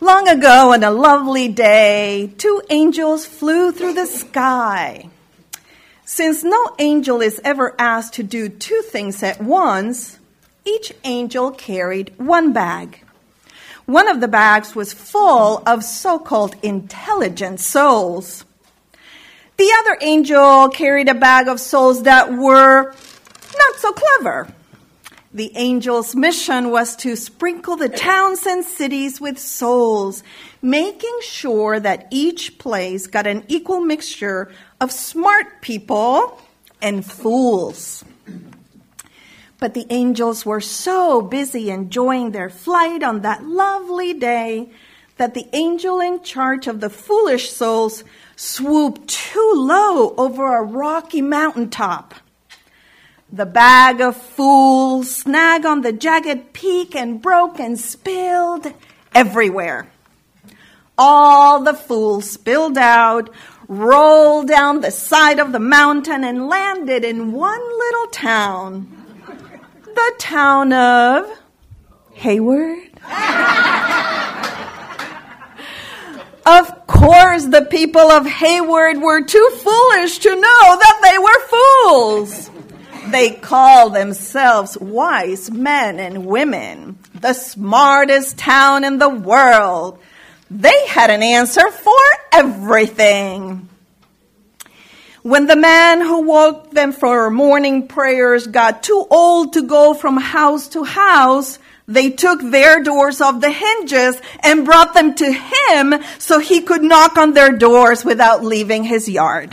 Long ago, on a lovely day, two angels flew through the sky. Since no angel is ever asked to do two things at once, each angel carried one bag. One of the bags was full of so-called intelligent souls. The other angel carried a bag of souls that were not so clever. The angel's mission was to sprinkle the towns and cities with souls, making sure that each place got an equal mixture of smart people and fools. But the angels were so busy enjoying their flight on that lovely day that the angel in charge of the foolish souls swooped too low over a rocky mountaintop. The bag of fools snagged on the jagged peak and broke and spilled everywhere. All the fools spilled out, rolled down the side of the mountain, and landed in one little town. The town of Hayward. Of course, the people of Hayward were too foolish to know that they were fools. They call themselves wise men and women, the smartest town in the world. They had an answer for everything. When the man who woke them for morning prayers got too old to go from house to house, they took their doors off the hinges and brought them to him so he could knock on their doors without leaving his yard.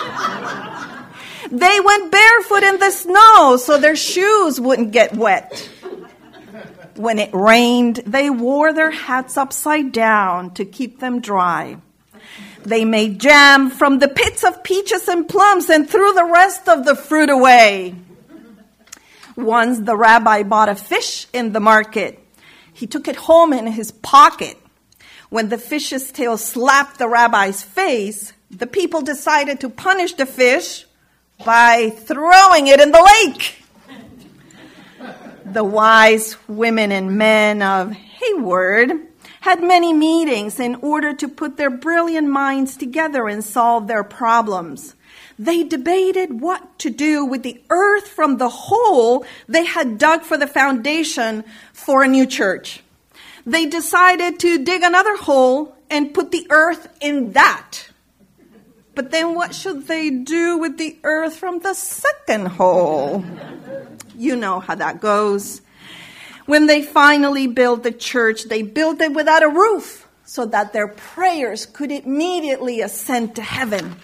They went barefoot in the snow so their shoes wouldn't get wet. When it rained, they wore their hats upside down to keep them dry. They made jam from the pits of peaches and plums and threw the rest of the fruit away. Once the rabbi bought a fish in the market. He took it home in his pocket. When the fish's tail slapped the rabbi's face, the people decided to punish the fish by throwing it in the lake. The wise women and men of Hayward had many meetings in order to put their brilliant minds together and solve their problems. They debated what to do with the earth from the hole they had dug for the foundation for a new church. They decided to dig another hole and put the earth in that. But then what should they do with the earth from the second hole? You know how that goes. When they finally built the church, they built it without a roof so that their prayers could immediately ascend to heaven.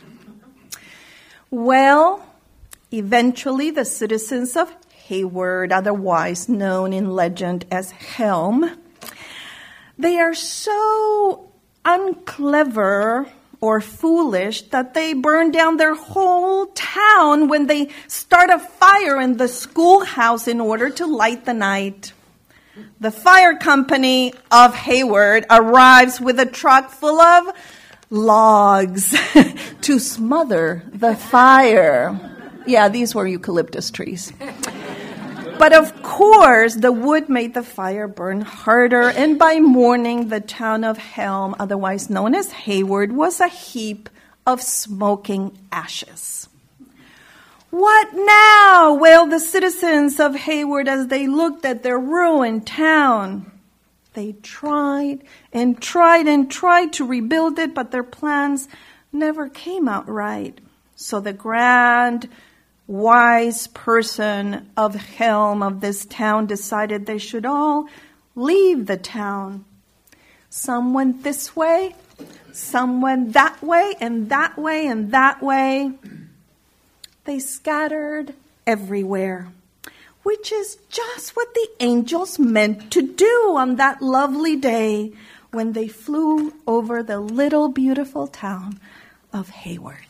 Well, eventually the citizens of Hayward, otherwise known in legend as Helm, they are so unclever or foolish that they burn down their whole town when they start a fire in the schoolhouse in order to light the night. The fire company of Hayward arrives with a truck full of logs to smother the fire. Yeah, these were eucalyptus trees. But of course, the wood made the fire burn harder, and by morning, the town of Helm, otherwise known as Hayward, was a heap of smoking ashes. What now? Wailed the citizens of Hayward as they looked at their ruined town. They tried and tried and tried to rebuild it, but their plans never came out right. So the grand, wise person of Helm of this town decided they should all leave the town. Some went this way, some went that way, and that way, and that way. They scattered everywhere, which is just what the angels meant to do on that lovely day when they flew over the little beautiful town of Hayward.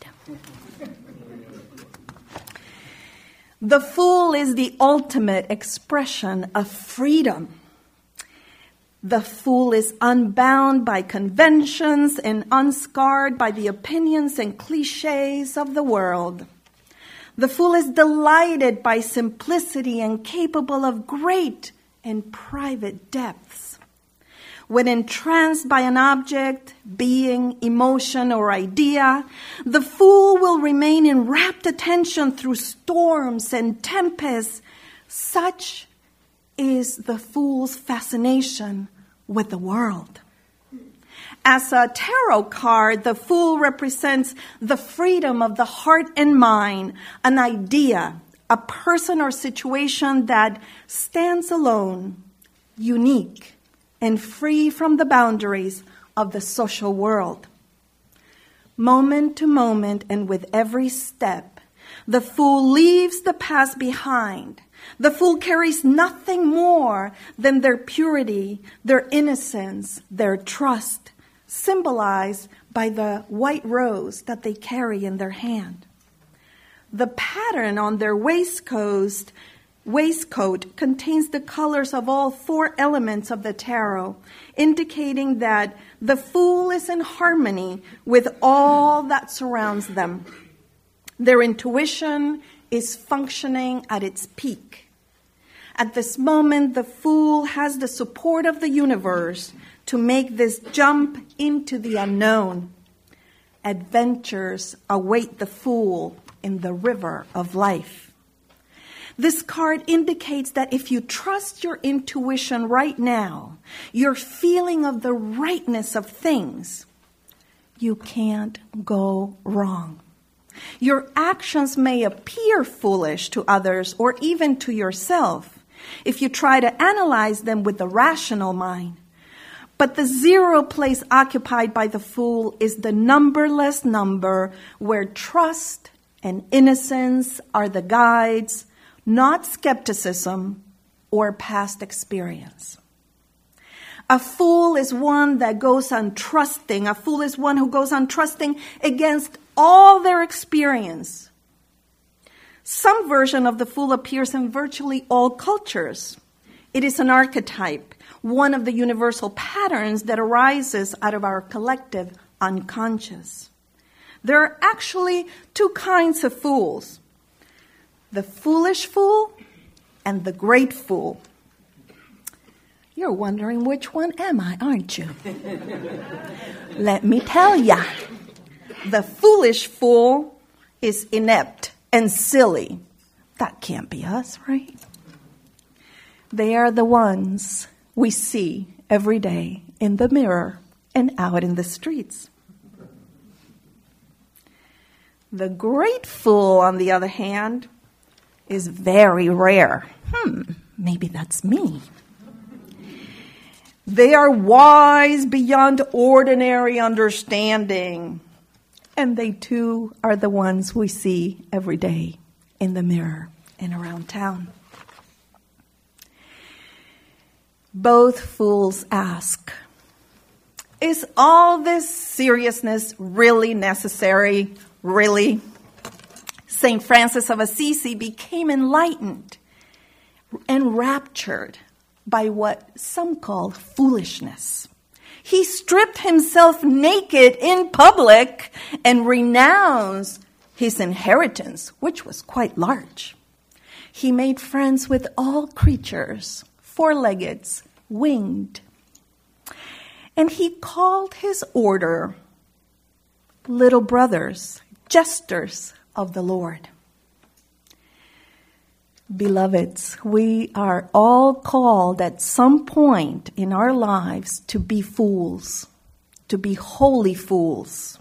The fool is the ultimate expression of freedom. The fool is unbound by conventions and unscarred by the opinions and cliches of the world. The fool is delighted by simplicity and capable of great and private depths. When entranced by an object, being, emotion, or idea, the fool will remain in rapt attention through storms and tempests. Such is the fool's fascination with the world. As a tarot card, the fool represents the freedom of the heart and mind, an idea, a person or situation that stands alone, unique, and free from the boundaries of the social world. Moment to moment and with every step, the fool leaves the past behind. The fool carries nothing more than their purity, their innocence, their trust, symbolized by the white rose that they carry in their hand. The pattern on their waistcoat contains the colors of all 4 elements of the tarot, indicating that the fool is in harmony with all that surrounds them. Their intuition is functioning at its peak. At this moment, the fool has the support of the universe to make this jump into the unknown. Adventures await the fool in the river of life. This card indicates that if you trust your intuition right now, your feeling of the rightness of things, you can't go wrong. Your actions may appear foolish to others or even to yourself if you try to analyze them with the rational mind. But the 0 place occupied by the fool is the numberless number where trust and innocence are the guides, not skepticism or past experience. A fool is one that goes on trusting. A fool is one who goes on trusting against all their experience. Some version of the fool appears in virtually all cultures. It is an archetype, one of the universal patterns that arises out of our collective unconscious. There are actually 2 kinds of fools: the foolish fool and the great fool. You're wondering which one am I, aren't you? Let me tell ya. The foolish fool is inept and silly. That can't be us, right? They are the ones we see every day in the mirror and out in the streets. The great fool, on the other hand, is very rare. Maybe that's me. They are wise beyond ordinary understanding. And they too are the ones we see every day in the mirror and around town. Both fools ask, is all this seriousness really necessary? Really? St. Francis of Assisi became enlightened, enraptured by what some call foolishness. He stripped himself naked in public and renounced his inheritance, which was quite large. He made friends with all creatures, 4-legged, winged. And he called his order little brothers, jesters of the Lord. Beloveds, we are all called at some point in our lives to be fools, to be holy fools.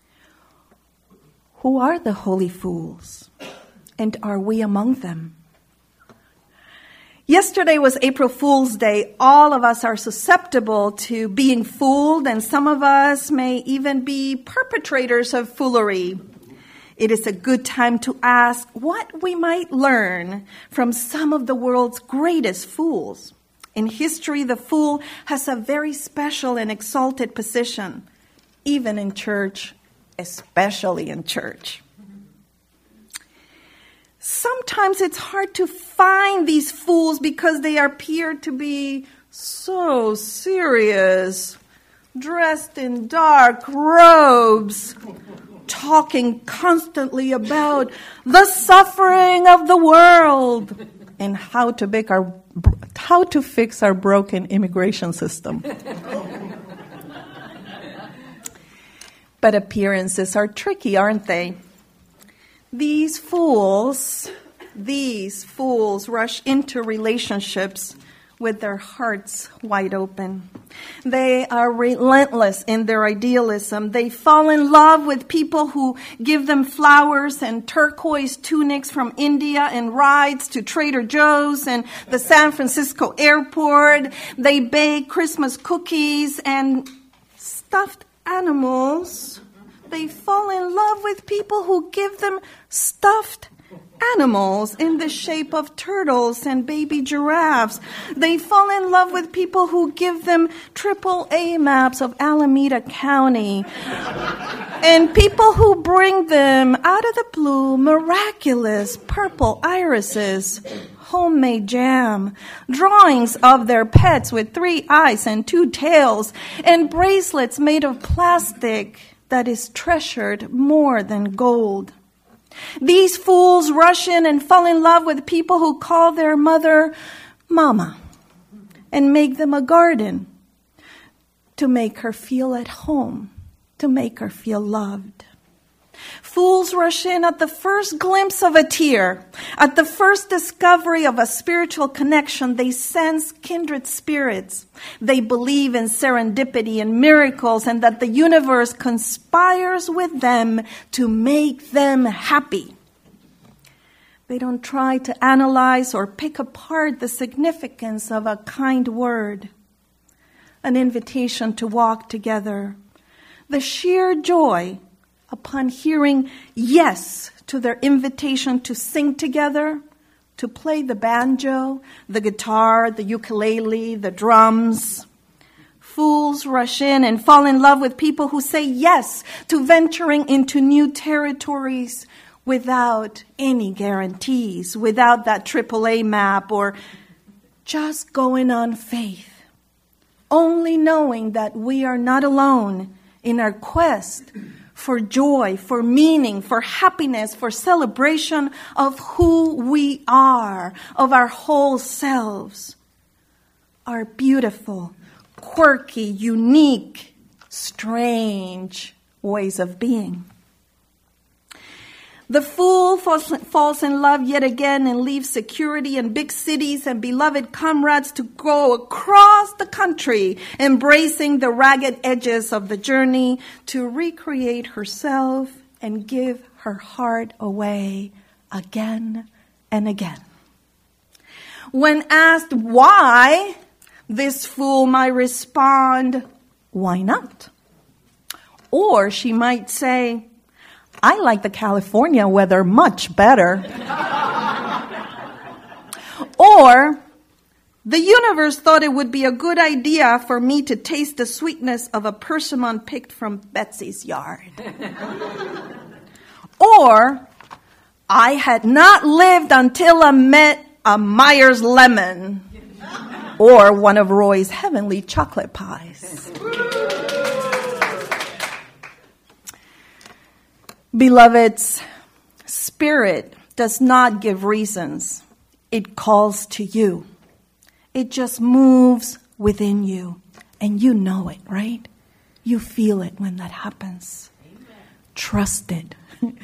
Who are the holy fools? And are we among them? Yesterday was April Fool's Day. All of us are susceptible to being fooled, and some of us may even be perpetrators of foolery. It is a good time to ask what we might learn from some of the world's greatest fools. In history, the fool has a very special and exalted position, even in church, especially in church. Sometimes it's hard to find these fools because they appear to be so serious, dressed in dark robes, talking constantly about the suffering of the world and how to fix our broken immigration system. But appearances are tricky, aren't they? These fools rush into relationships with their hearts wide open. They are relentless in their idealism. They fall in love with people who give them flowers and turquoise tunics from India and rides to Trader Joe's and the San Francisco airport. They bake Christmas cookies and stuffed animals. They fall in love with people who give them stuffed animals in the shape of turtles and baby giraffes. They fall in love with people who give them AAA maps of Alameda County. And people who bring them out of the blue miraculous purple irises, homemade jam, drawings of their pets with 3 eyes and 2 tails, and bracelets made of plastic that is treasured more than gold. These fools rush in and fall in love with people who call their mother Mama and make them a garden to make her feel at home, to make her feel loved. Fools rush in at the first glimpse of a tear, at the first discovery of a spiritual connection. They sense kindred spirits. They believe in serendipity and miracles and that the universe conspires with them to make them happy. They don't try to analyze or pick apart the significance of a kind word, an invitation to walk together, the sheer joy upon hearing yes to their invitation to sing together, to play the banjo, the guitar, the ukulele, the drums. Fools rush in and fall in love with people who say yes to venturing into new territories without any guarantees, without that AAA map, or just going on faith, only knowing that we are not alone in our quest for joy, for meaning, for happiness, for celebration of who we are, of our whole selves, our beautiful, quirky, unique, strange ways of being. The fool falls in love yet again and leaves security and big cities and beloved comrades to go across the country, embracing the ragged edges of the journey to recreate herself and give her heart away again and again. When asked why, this fool might respond, "Why not?" Or she might say, "I like the California weather much better." Or, "The universe thought it would be a good idea for me to taste the sweetness of a persimmon picked from Betsy's yard." Or, "I had not lived until I met a Myers lemon." Or one of Roy's heavenly chocolate pies. Beloveds, Spirit does not give reasons. It calls to you. It just moves within you. And you know it, right? You feel it when that happens. Amen. Trust it.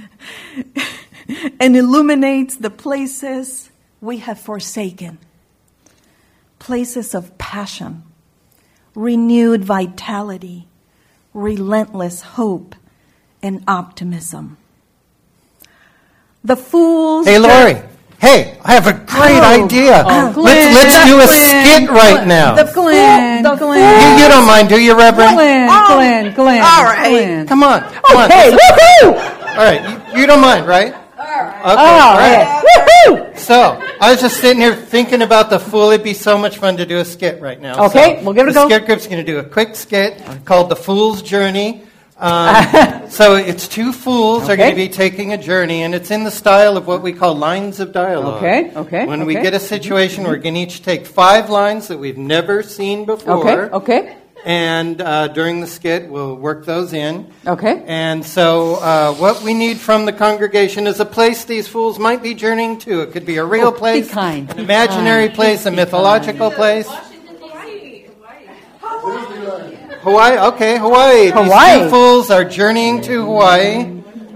And illuminates the places we have forsaken. Places of passion, renewed vitality, relentless hope, and optimism. The fools... Hey, Lori. Hey, I have a great idea. Glenn, let's do a skit right now. Glenn. You don't mind, do you, Reverend? Glenn. All right. Glenn. Come on. Okay, woohoo! All right, you don't mind, right? All right. Okay, All right. Woohoo! So, I was just sitting here thinking about the fool. It'd be so much fun to do a skit right now. Okay, so we'll give it a go. The skit group's going to do a quick skit called The Fool's Journey. So it's 2 fools are going to be taking a journey, and it's in the style of what we call lines of dialogue. Okay. When we get a situation, we're going to each take 5 lines that we've never seen before. Okay. And during the skit, we'll work those in. Okay. And so what we need from the congregation is a place these fools might be journeying to. It could be a real place, an imaginary place, a mythological place. Hawaii. Okay, Hawaii. Hawaii. These two fools are journeying to Hawaii.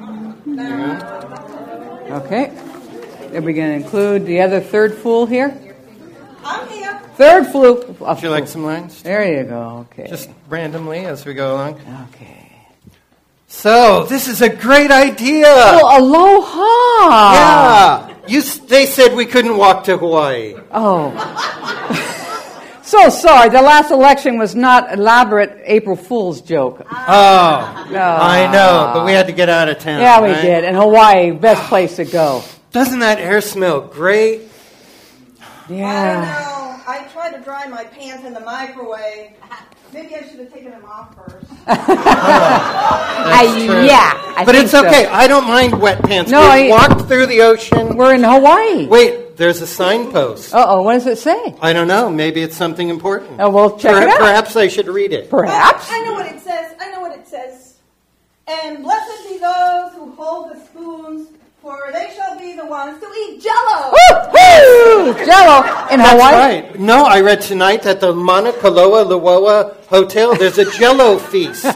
Okay. Are we going to include the other third fool here? I'm here. Third fool. Would you like some lines? There you go. Okay. Just randomly as we go along. Okay. So, this is a great idea. Oh, aloha. Yeah. They said we couldn't walk to Hawaii. Oh. So sorry. The last election was not elaborate April Fool's joke. Oh, I know, but we had to get out of town. Yeah, we right? did. And Hawaii, best place to go. Doesn't that air smell great? Yeah. I don't know. I tried to dry my pants in the microwave. Maybe I should have taken them off first. That's true. Yeah. But it's okay. I don't mind wet pants. No, we walked through the ocean. We're in Hawaii. Wait, there's a signpost. Uh-oh, what does it say? I don't know. Maybe it's something important. Oh, we'll check it out. Perhaps I should read it. Perhaps. I know what it says. And blessed be those who hold the spoons, for they shall be the ones to eat Jell-O. Woo! Jell-O in That's Hawaii. right. No, I read tonight at the Mauna Kaloa Luoa Hotel, there's a Jell-O feast.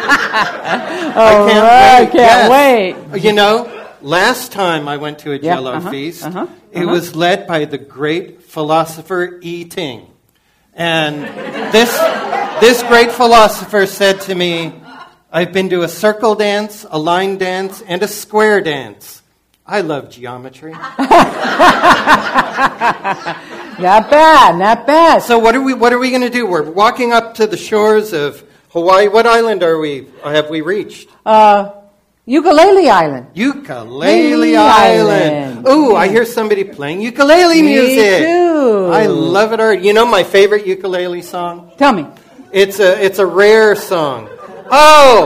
I can't wait. You know, last time I went to a Jell-O feast, it was led by the great philosopher Yi Ting. And this great philosopher said to me, I've been to a circle dance, a line dance, and a square dance. I love geometry. Not bad, not bad. So what are we going to do? We're walking up to the shores of Hawaii. What island have we reached? Ukulele Island. Ukulele Island. Ooh, I hear somebody playing ukulele music. Me too. I love it already. You know my favorite ukulele song? Tell me. It's a rare song. Oh!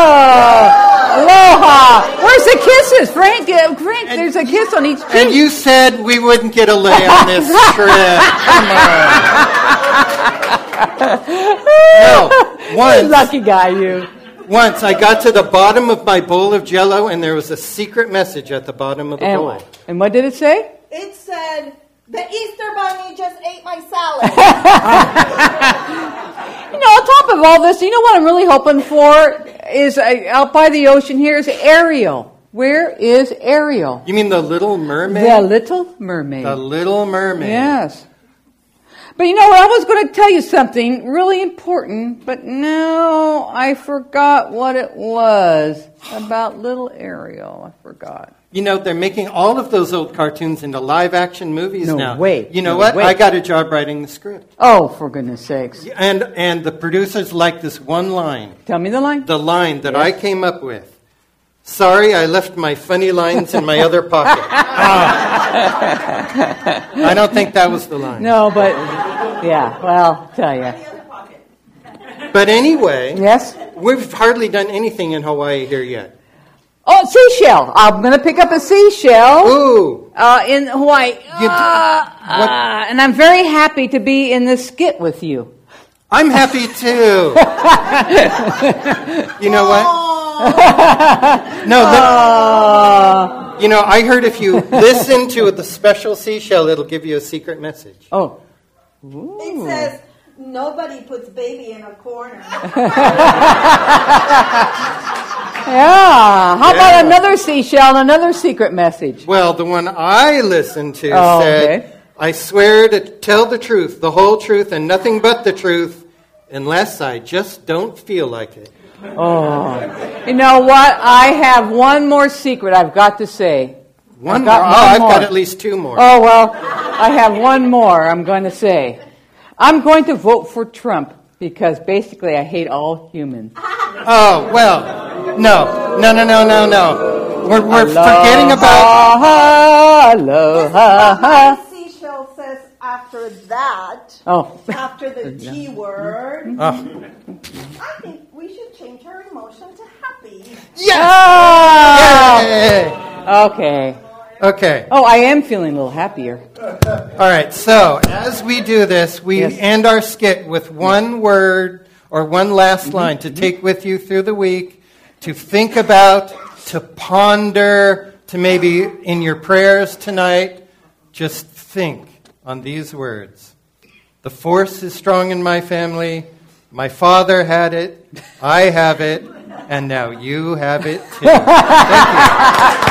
Aloha! Where's the kisses, Frank? Frank, there's a kiss on each cheek. And you said we wouldn't get a lay on this trip. Come on. No, Lucky guy, you. Once I got to the bottom of my bowl of Jell-O, and there was a secret message at the bottom of the bowl. And what did it say? It said, the Easter Bunny just ate my salad. On top of all this, you know what I'm really hoping for is out by the ocean here is Ariel. Where is Ariel? You mean the Little Mermaid? The Little Mermaid. The Little Mermaid. Yes. But you know what? I was going to tell you something really important, but now I forgot what it was about little Ariel. I forgot. You know, they're making all of those old cartoons into live-action movies now. Wait. You know what? I got a job writing the script. Oh, for goodness sakes. And the producers like this one line. Tell me the line. The line that I came up with. Sorry, I left my funny lines in my other pocket. I don't think that was the line. No, but, yeah, well, I'll tell you. But anyway, Yes? we've hardly done anything in Hawaii here yet. Oh, seashell. I'm going to pick up a seashell. Ooh. In Hawaii. And I'm very happy to be in this skit with you. I'm happy too. You know what? No, you know, I heard if you listen to the special seashell, it'll give you a secret message. Oh. It says, nobody puts baby in a corner. Yeah. How about another seashell and another secret message? Well, the one I listened to Oh, said, okay. I swear to tell the truth, the whole truth, and nothing but the truth, unless I just don't feel like it. Oh. You know what? I have one more secret I've got to say. One more? I've got at least two more. Oh, well, I have one more I'm going to say. I'm going to vote for Trump because basically I hate all humans. Oh, well, no. We're forgetting about... Aloha. The seashell says after that, after the T word, I think we should change our emotion to happy. Yes! Yay! Okay. Okay. Oh, I am feeling a little happier. All right, so as we do this, we end our skit with one word or one last line to take with you through the week, to think about, to ponder, to maybe in your prayers tonight, just think on these words. The force is strong in my family. My father had it, I have it, and now you have it too. Thank you.